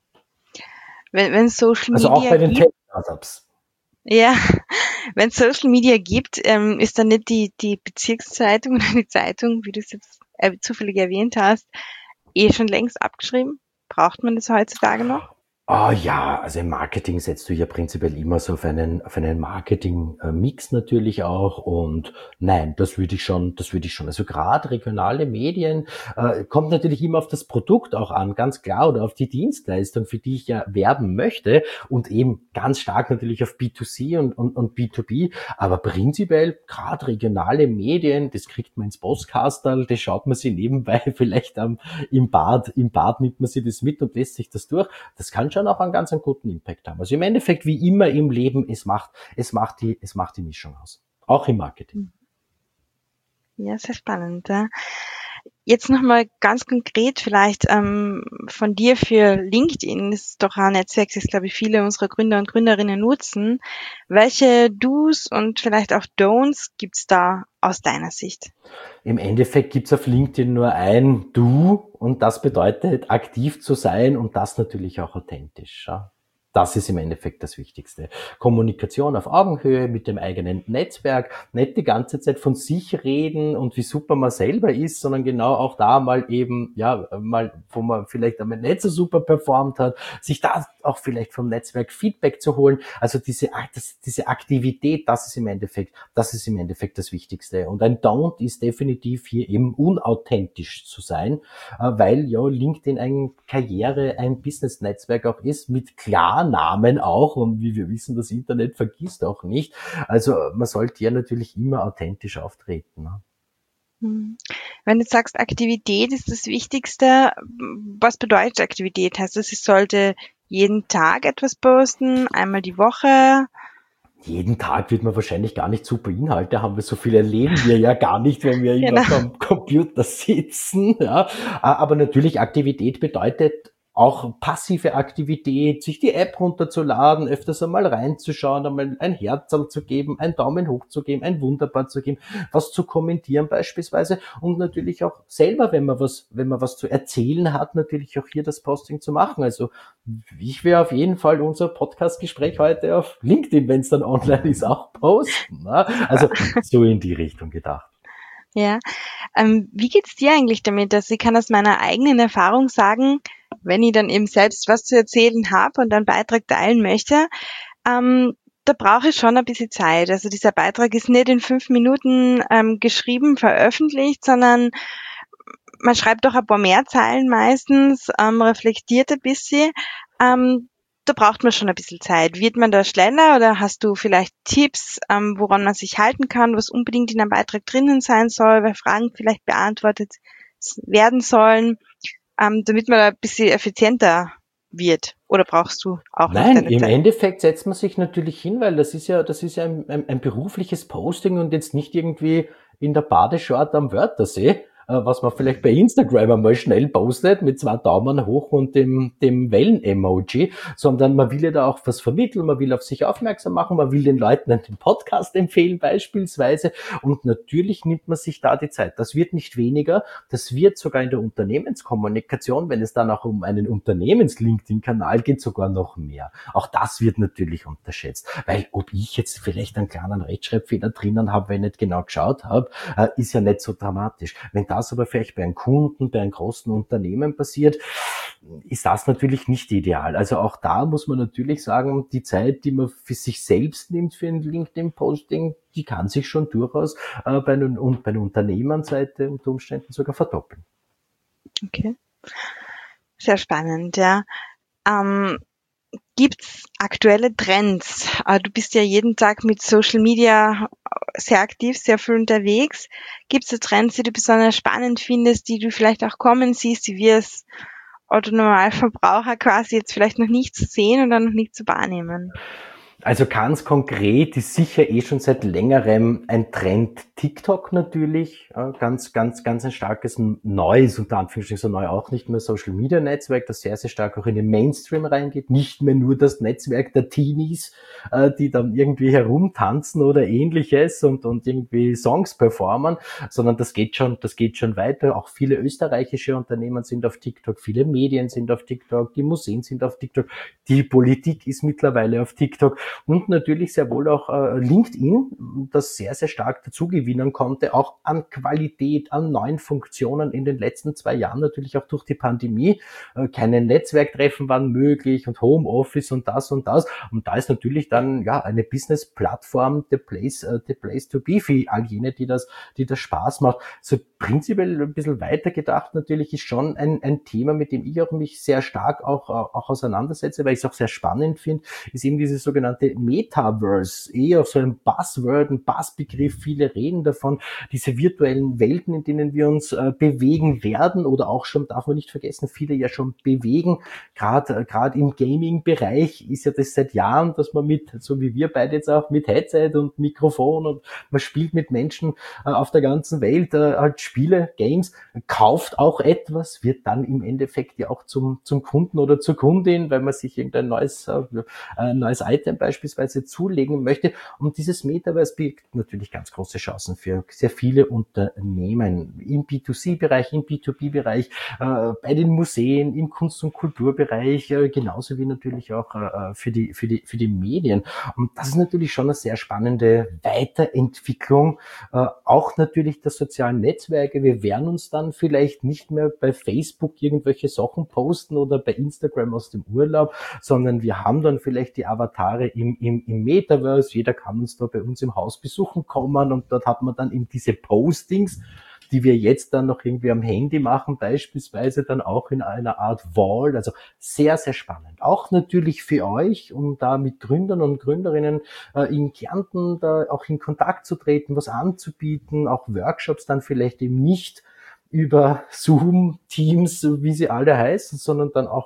Wenn Social Also auch Media bei den gibt, Tech-Startups. ja, wenn es Social Media gibt, ist dann nicht die Bezirkszeitung oder die Zeitung, wie du es jetzt zufällig erwähnt hast, schon längst abgeschrieben? Braucht man das heutzutage noch? Ja, also im Marketing setzt du ja prinzipiell immer so auf einen Marketing-Mix natürlich auch und nein, das würde ich schon. Also gerade regionale Medien kommt natürlich immer auf das Produkt auch an, ganz klar, oder auf die Dienstleistung, für die ich ja werben möchte und eben ganz stark natürlich auf B2C und B2B, aber prinzipiell gerade regionale Medien, das kriegt man ins Postkastel, das schaut man sich nebenbei vielleicht im Bad nimmt man sich das mit und lässt sich das durch. Das kann schon auch einen ganz guten Impact haben. Also im Endeffekt, wie immer im Leben, es macht die Mischung aus. Auch im Marketing. Ja, sehr spannend. Ja. Jetzt nochmal ganz konkret vielleicht von dir für LinkedIn. Das ist doch ein Netzwerk, das, glaube ich, viele unserer Gründer und Gründerinnen nutzen. Welche Do's und vielleicht auch Don'ts gibt's da aus deiner Sicht? Im Endeffekt gibt's auf LinkedIn nur ein Du und das bedeutet, aktiv zu sein und das natürlich auch authentisch. Ja. Das ist im Endeffekt das Wichtigste. Kommunikation auf Augenhöhe mit dem eigenen Netzwerk, nicht die ganze Zeit von sich reden und wie super man selber ist, sondern genau auch da mal eben, wo man vielleicht einmal nicht so super performt hat, sich da auch vielleicht vom Netzwerk Feedback zu holen. Also diese Aktivität, das ist im Endeffekt das Wichtigste. Und ein Don't ist definitiv hier eben unauthentisch zu sein, weil ja LinkedIn ein Business-Netzwerk auch ist, mit Klarnamen auch, und wie wir wissen, das Internet vergisst auch nicht. Also man sollte ja natürlich immer authentisch auftreten. Ne? Wenn du sagst, Aktivität ist das Wichtigste, was bedeutet Aktivität? Heißt das, ich sollte jeden Tag etwas posten, einmal die Woche? Jeden Tag wird man wahrscheinlich gar nicht super Inhalte haben, weil so viel erleben wir ja gar nicht, wenn wir immer Genau. vom Computer sitzen. Ja. Aber natürlich Aktivität bedeutet auch passive Aktivität, sich die App runterzuladen, öfters einmal reinzuschauen, einmal ein Herzl zu geben, einen Daumen hoch zu geben, ein Wunderbar zu geben, was zu kommentieren beispielsweise und natürlich auch selber, wenn man was zu erzählen hat, natürlich auch hier das Posting zu machen. Also ich werde auf jeden Fall unser Podcast-Gespräch heute auf LinkedIn, wenn es dann online ist, auch posten. Ne? Also so in die Richtung gedacht. Ja. Wie geht's dir eigentlich damit? Also ich kann aus meiner eigenen Erfahrung sagen, wenn ich dann eben selbst was zu erzählen habe und einen Beitrag teilen möchte, da brauche ich schon ein bisschen Zeit. Also dieser Beitrag ist nicht in 5 Minuten geschrieben, veröffentlicht, sondern man schreibt doch ein paar mehr Zeilen meistens, reflektiert ein bisschen. Da braucht man schon ein bisschen Zeit. Wird man da schneller oder hast du vielleicht Tipps, woran man sich halten kann, was unbedingt in einem Beitrag drinnen sein soll, weil Fragen vielleicht beantwortet werden sollen, damit man da ein bisschen effizienter wird? Oder brauchst du auch noch Nein, deine im Zeit? Endeffekt setzt man sich natürlich hin, weil das ist ja ein berufliches Posting und jetzt nicht irgendwie in der Badeshort am Wörthersee. was man vielleicht bei Instagram einmal schnell postet mit 2 Daumen hoch und dem Wellen-Emoji, sondern man will ja da auch was vermitteln, man will auf sich aufmerksam machen, man will den Leuten den Podcast empfehlen beispielsweise und natürlich nimmt man sich da die Zeit. Das wird nicht weniger, das wird sogar in der Unternehmenskommunikation, wenn es dann auch um einen Unternehmens-LinkedIn-Kanal geht, sogar noch mehr. Auch das wird natürlich unterschätzt, weil ob ich jetzt vielleicht einen kleinen Rechtschreibfehler drinnen habe, wenn ich nicht genau geschaut habe, ist ja nicht so dramatisch. Wenn das aber vielleicht bei einem Kunden, bei einem großen Unternehmen passiert, ist das natürlich nicht ideal. Also auch da muss man natürlich sagen, die Zeit, die man für sich selbst nimmt für ein LinkedIn-Posting, die kann sich schon durchaus bei einer Unternehmensseite unter Umständen sogar verdoppeln. Okay. Sehr spannend, ja. Gibt's aktuelle Trends? Du bist ja jeden Tag mit Social Media sehr aktiv, sehr viel unterwegs. Gibt's da Trends, die du besonders spannend findest, die du vielleicht auch kommen siehst, die wir als Otto-Normalverbraucher quasi jetzt vielleicht noch nicht zu sehen oder noch nicht zu wahrnehmen? Also ganz konkret ist sicher schon seit längerem ein Trend TikTok natürlich, ganz ein starkes neues, unter Anführungsstrichen so neu auch nicht mehr Social Media Netzwerk, das sehr, sehr stark auch in den Mainstream reingeht, nicht mehr nur das Netzwerk der Teenies, die dann irgendwie herumtanzen oder ähnliches und irgendwie Songs performen, sondern das geht schon weiter. Auch viele österreichische Unternehmen sind auf TikTok, viele Medien sind auf TikTok, die Museen sind auf TikTok, die Politik ist mittlerweile auf TikTok. Und natürlich sehr wohl auch LinkedIn, das sehr, sehr stark dazugewinnen konnte, auch an Qualität, an neuen Funktionen in den letzten 2 Jahren, natürlich auch durch die Pandemie. Keine Netzwerktreffen waren möglich und Homeoffice und das und das. Und da ist natürlich dann ja eine Business-Plattform the place to be für all jene, die das Spaß macht. So prinzipiell ein bisschen weiter gedacht natürlich ist schon ein Thema, mit dem ich auch mich sehr stark auch auseinandersetze, weil ich es auch sehr spannend finde, ist eben dieses sogenannte Metaverse, eher so ein Buzzword, ein Buzzbegriff, viele reden davon, diese virtuellen Welten, in denen wir uns bewegen werden oder auch schon, darf man nicht vergessen, viele ja schon bewegen, gerade im Gaming-Bereich ist ja das seit Jahren, dass man mit, so wie wir beide jetzt auch, mit Headset und Mikrofon und man spielt mit Menschen auf der ganzen Welt halt Spiele, Games, kauft auch etwas, wird dann im Endeffekt ja auch zum Kunden oder zur Kundin, weil man sich irgendein neues Item beispielsweise zulegen möchte. Und dieses Metaverse bietet natürlich ganz große Chancen für sehr viele Unternehmen im B2C-Bereich, im B2B-Bereich, bei den Museen, im Kunst- und Kulturbereich, genauso wie natürlich auch für die Medien. Und das ist natürlich schon eine sehr spannende Weiterentwicklung, auch natürlich der sozialen Netzwerke. Wir werden uns dann vielleicht nicht mehr bei Facebook irgendwelche Sachen posten oder bei Instagram aus dem Urlaub, sondern wir haben dann vielleicht die Avatare im Metaverse. Jeder kann uns da bei uns im Haus besuchen kommen und dort hat man dann eben diese Postings, die wir jetzt dann noch irgendwie am Handy machen, beispielsweise dann auch in einer Art Wall. Also sehr, sehr spannend. Auch natürlich für euch, um da mit Gründern und Gründerinnen in Kärnten da auch in Kontakt zu treten, was anzubieten, auch Workshops dann vielleicht eben nicht über Zoom, Teams, wie sie alle heißen, sondern dann auch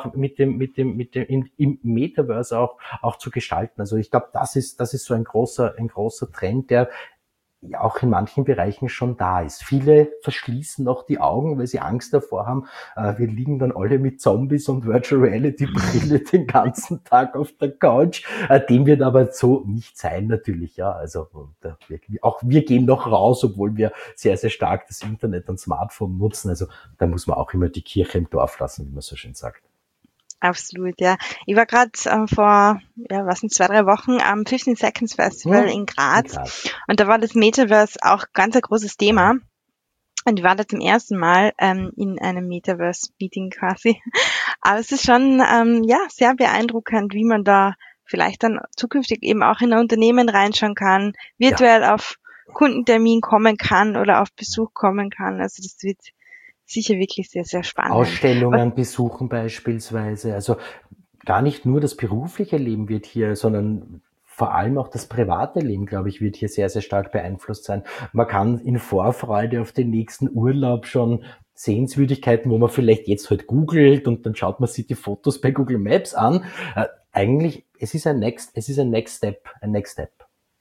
im Metaverse auch zu gestalten. Also ich glaube, das ist so ein großer Trend, der ja auch in manchen Bereichen schon da ist. Viele verschließen noch die Augen, weil sie Angst davor haben, wir liegen dann alle mit Zombies und Virtual Reality Brille den ganzen Tag auf der Couch. Dem wird aber so nicht sein natürlich, ja. Also auch wir gehen noch raus, obwohl wir sehr, sehr stark das Internet und Smartphone nutzen. Also da muss man auch immer die Kirche im Dorf lassen, wie man so schön sagt. Absolut, ja. Ich war gerade vor, 2-3 Wochen am 15 Seconds Festival in Graz und da war das Metaverse auch ganz ein großes Thema. Und ich war da zum ersten Mal in einem Metaverse-Meeting quasi. Aber es ist schon sehr beeindruckend, wie man da vielleicht dann zukünftig eben auch in ein Unternehmen reinschauen kann, virtuell auf Kundentermin kommen kann oder auf Besuch kommen kann. Also das wird sicher wirklich sehr, sehr spannend. Ausstellungen besuchen beispielsweise. Also gar nicht nur das berufliche Leben wird hier, sondern vor allem auch das private Leben, glaube ich, wird hier sehr, sehr stark beeinflusst sein. Man kann in Vorfreude auf den nächsten Urlaub schon Sehenswürdigkeiten, wo man vielleicht jetzt halt googelt und dann schaut man sich die Fotos bei Google Maps an. Eigentlich, es ist ein Next Step.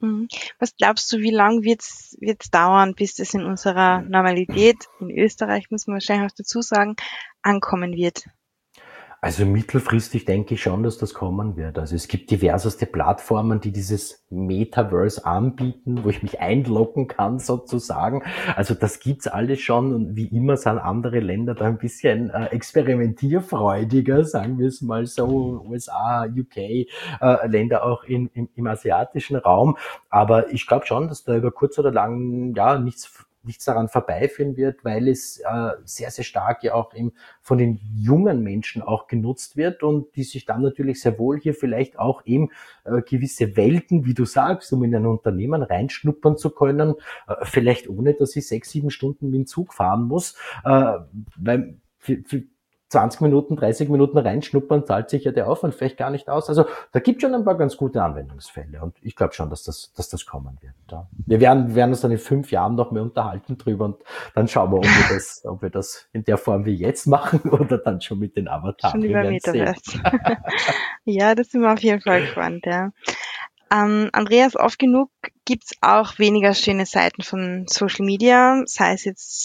Mhm. Was glaubst du, wie lang wird's dauern, bis das in unserer Normalität, in Österreich muss man wahrscheinlich auch dazu sagen, ankommen wird? Also mittelfristig denke ich schon, dass das kommen wird. Also es gibt diverseste Plattformen, die dieses Metaverse anbieten, wo ich mich einloggen kann sozusagen. Also das gibt's alles schon und wie immer sind andere Länder da ein bisschen experimentierfreudiger, sagen wir es mal so, USA, UK, Länder auch im asiatischen Raum. Aber ich glaube schon, dass da über kurz oder lang ja nichts daran vorbeiführen wird, weil es sehr, sehr stark ja auch von den jungen Menschen auch genutzt wird und die sich dann natürlich sehr wohl hier vielleicht auch eben gewisse Welten, wie du sagst, um in ein Unternehmen reinschnuppern zu können, vielleicht ohne, dass ich 6, 7 Stunden mit dem Zug fahren muss, weil für 20 Minuten, 30 Minuten reinschnuppern zahlt sich ja der Aufwand vielleicht gar nicht aus. Also da gibt schon ein paar ganz gute Anwendungsfälle und ich glaube schon, dass das kommen wird. Ja. Wir werden uns dann in 5 Jahren noch mehr unterhalten drüber und dann schauen wir, ob wir das in der Form wie jetzt machen oder dann schon mit den Schon Avataren. Wir über werden sehen. Metaverse. Ja, das sind wir auf jeden Fall gespannt, ja. Andreas, oft genug gibt's auch weniger schöne Seiten von Social Media, sei es jetzt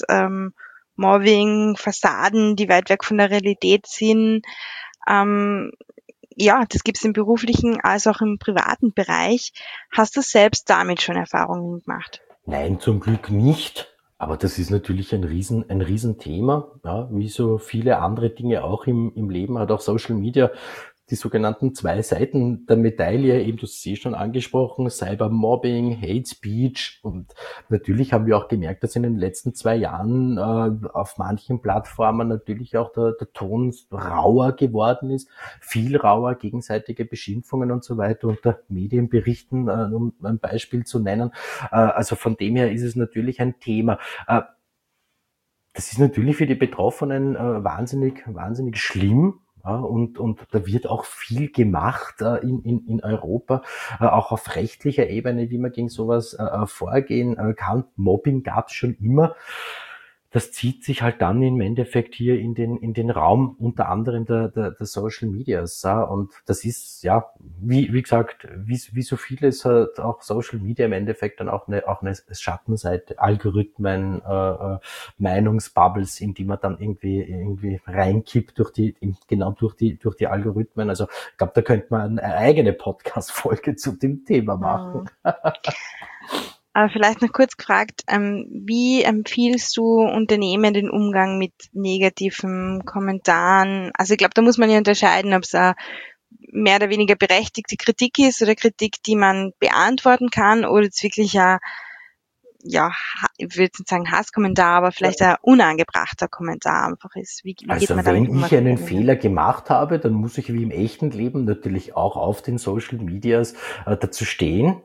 Mobbing, Fassaden, die weit weg von der Realität sind. Ähm, ja, das gibt's im beruflichen als auch im privaten Bereich. Hast du selbst damit schon Erfahrungen gemacht? Nein, zum Glück nicht. Aber das ist natürlich ein Riesenthema, ja, wie so viele andere Dinge auch im Leben hat auch Social Media die sogenannten 2 Seiten der Medaille, eben du hast sie schon angesprochen, Cybermobbing, Hate Speech und natürlich haben wir auch gemerkt, dass in den letzten 2 Jahren auf manchen Plattformen natürlich auch der Ton rauer geworden ist, viel rauer, gegenseitige Beschimpfungen und so weiter unter Medienberichten, um ein Beispiel zu nennen. Also von dem her ist es natürlich ein Thema. Das ist natürlich für die Betroffenen wahnsinnig schlimm. Ja, und da wird auch viel gemacht in Europa, auch auf rechtlicher Ebene, wie man gegen sowas vorgehen kann. Mobbing gab es schon immer. Das zieht sich halt dann im Endeffekt hier in den Raum, unter anderem der Social Medias. Ja, und das ist, ja, wie gesagt, wie so vieles hat auch Social Media im Endeffekt dann auch eine Schattenseite, Algorithmen, Meinungsbubbles, in die man dann irgendwie reinkippt durch die Algorithmen. Also ich glaube, da könnte man eine eigene Podcast-Folge zu dem Thema machen. Hm. Aber vielleicht noch kurz gefragt, wie empfiehlst du Unternehmen den Umgang mit negativen Kommentaren? Also ich glaube, da muss man ja unterscheiden, ob es eine mehr oder weniger berechtigte Kritik ist oder Kritik, die man beantworten kann oder es wirklich ein, ja, ich würde nicht sagen Hasskommentar, aber vielleicht ein unangebrachter Kommentar einfach ist. Wie geht man Also damit wenn um ich als einen Unternehmen? Fehler gemacht habe, dann muss ich wie im echten Leben natürlich auch auf den Social Medias dazu stehen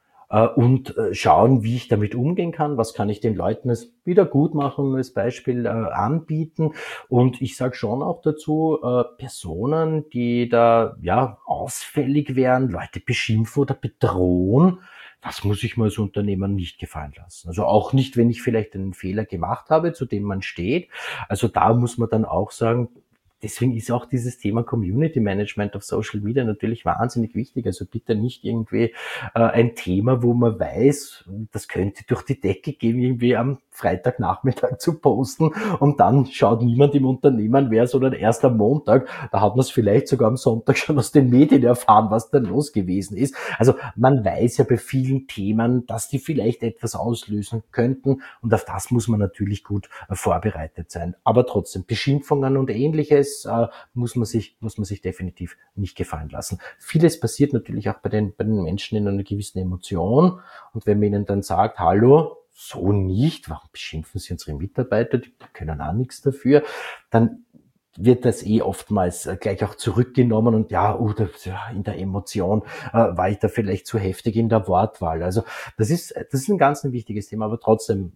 und schauen, wie ich damit umgehen kann, was kann ich den Leuten als Wiedergutmachung als Beispiel anbieten. Und ich sage schon auch dazu, Personen, die da ja ausfällig wären, Leute beschimpfen oder bedrohen, das muss ich mir als Unternehmer nicht gefallen lassen. Also auch nicht, wenn ich vielleicht einen Fehler gemacht habe, zu dem man steht. Also da muss man dann auch sagen, deswegen ist auch dieses Thema Community Management auf Social Media natürlich wahnsinnig wichtig. Also bitte nicht irgendwie ein Thema, wo man weiß, das könnte durch die Decke gehen, irgendwie am Freitagnachmittag zu posten und dann schaut niemand im Unternehmen wer, sondern erst am Montag. Da hat man es vielleicht sogar am Sonntag schon aus den Medien erfahren, was da los gewesen ist. Also man weiß ja bei vielen Themen, dass die vielleicht etwas auslösen könnten und auf das muss man natürlich gut vorbereitet sein. Aber trotzdem, Beschimpfungen und Ähnliches muss man sich definitiv nicht gefallen lassen. Vieles passiert natürlich auch bei den Menschen in einer gewissen Emotion. Und wenn man ihnen dann sagt, hallo, so nicht, warum beschimpfen Sie unsere Mitarbeiter, die können auch nichts dafür, dann wird das oftmals gleich auch zurückgenommen und in der Emotion war ich da vielleicht zu heftig in der Wortwahl. Also das ist ein ganz ein wichtiges Thema, aber trotzdem,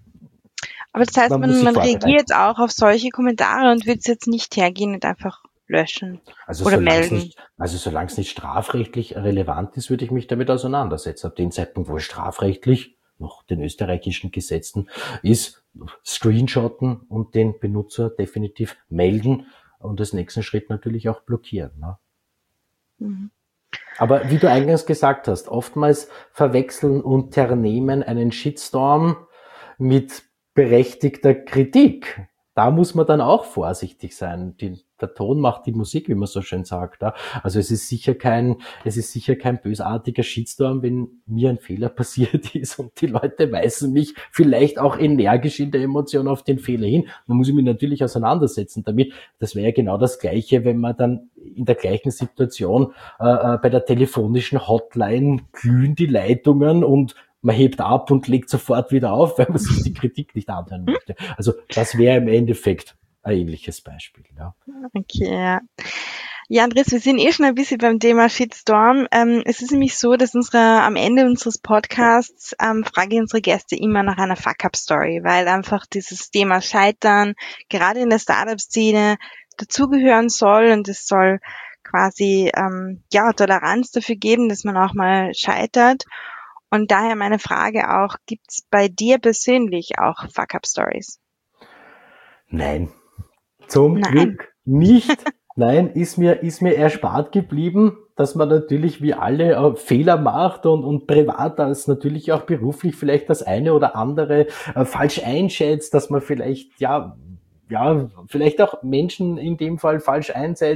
Aber das heißt, man muss sich man vorbereiten. reagiert auch auf solche Kommentare und wird es jetzt nicht hergehen und einfach löschen Also oder solange es melden. nicht, also solange es nicht strafrechtlich relevant ist, würde ich mich damit auseinandersetzen. Ab dem Zeitpunkt, wo es strafrechtlich nach den österreichischen Gesetzen ist, screenshotten und den Benutzer definitiv melden und als nächsten Schritt natürlich auch blockieren. Ne? Mhm. Aber wie du eingangs gesagt hast, oftmals verwechseln Unternehmen einen Shitstorm mit berechtigter Kritik. Da muss man dann auch vorsichtig sein. Der Ton macht die Musik, wie man so schön sagt. Ja. Also es ist sicher kein bösartiger Shitstorm, wenn mir ein Fehler passiert ist und die Leute weisen mich vielleicht auch energisch in der Emotion auf den Fehler hin. Dann muss ich mich natürlich auseinandersetzen damit. Das wäre ja genau das Gleiche, wenn man dann in der gleichen Situation bei der telefonischen Hotline glühen die Leitungen und man hebt ab und legt sofort wieder auf, weil man sich die Kritik nicht anhören möchte. Also das wäre im Endeffekt ein ähnliches Beispiel. Ja. Okay, ja. Ja, Andreas, wir sind schon ein bisschen beim Thema Shitstorm. Es ist nämlich so, dass am Ende unseres Podcasts frage ich unsere Gäste immer nach einer Fuck-Up-Story, weil einfach dieses Thema Scheitern gerade in der Startup-Szene dazugehören soll und es soll quasi Toleranz dafür geben, dass man auch mal scheitert. Und daher meine Frage auch, gibt's bei dir persönlich auch Fuck-Up-Stories? Nein, zum Glück nicht. Nein, ist mir erspart geblieben, dass man natürlich wie alle Fehler macht und privat als natürlich auch beruflich vielleicht das eine oder andere falsch einschätzt, dass man vielleicht vielleicht auch Menschen in dem Fall falsch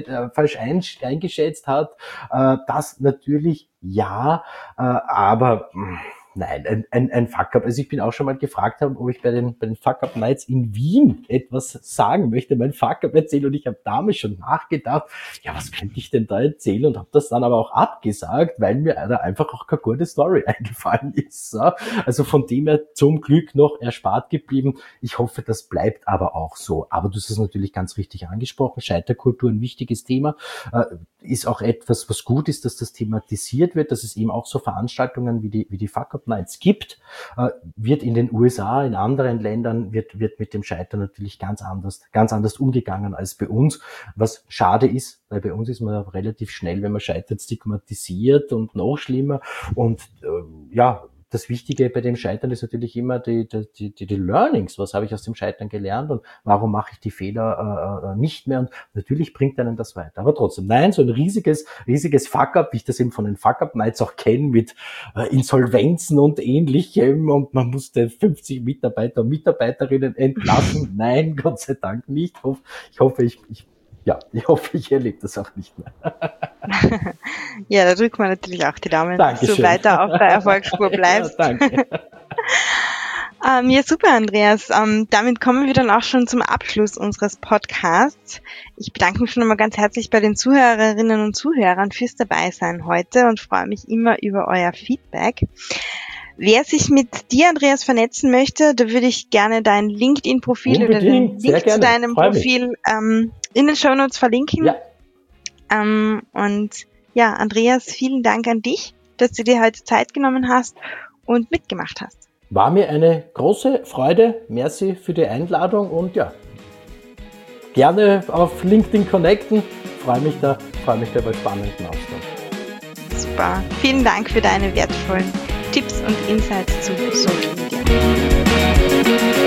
eingeschätzt hat. Das natürlich ja, aber nein, ein Fuck-Up. Also ich bin auch schon mal gefragt worden, ob ich bei den Fuck-Up-Nights in Wien etwas sagen möchte, mein Fuck-Up erzählen, und ich habe damals schon nachgedacht, ja, was könnte ich denn da erzählen, und habe das dann aber auch abgesagt, weil mir da einfach auch keine gute Story eingefallen ist. Also von dem her zum Glück noch erspart geblieben. Ich hoffe, das bleibt aber auch so. Aber du hast es natürlich ganz richtig angesprochen, Scheiterkultur, ein wichtiges Thema, ist auch etwas, was gut ist, dass das thematisiert wird, dass es eben auch so Veranstaltungen wie die Fuck-Up-Nights gibt, wird in den USA, in anderen Ländern wird mit dem Scheitern natürlich ganz anders umgegangen als bei uns, was schade ist, weil bei uns ist man relativ schnell, wenn man scheitert, stigmatisiert und noch schlimmer, und das Wichtige bei dem Scheitern ist natürlich immer die Learnings. Was habe ich aus dem Scheitern gelernt und warum mache ich die Fehler nicht mehr? Und natürlich bringt einen das weiter. Aber trotzdem, nein, so ein riesiges Fuck-up, wie ich das eben von den Fuck-up-Nights auch kenne, mit Insolvenzen und Ähnlichem, und man musste 50 Mitarbeiter und Mitarbeiterinnen entlassen. Nein, Gott sei Dank nicht. Ich hoffe, ich erlebe das auch nicht mehr. Ja, da drückt man natürlich auch die Daumen, Dankeschön. dass du weiter auf der Erfolgsspur bleibst. Ja, danke. Ja, super, Andreas. Damit kommen wir dann auch schon zum Abschluss unseres Podcasts. Ich bedanke mich schon einmal ganz herzlich bei den Zuhörerinnen und Zuhörern fürs Dabeisein heute und freue mich immer über euer Feedback. Wer sich mit dir, Andreas, vernetzen möchte, da würde ich gerne dein LinkedIn-Profil oder den Link zu deinem Profil in den Shownotes verlinken. Ja. Und ja, Andreas, vielen Dank an dich, dass du dir heute Zeit genommen hast und mitgemacht hast. War mir eine große Freude. Merci für die Einladung und ja, gerne auf LinkedIn connecten. Freue mich da bei spannenden Austausch. Super. Vielen Dank für deine wertvollen Tipps und Insights zu Social Media.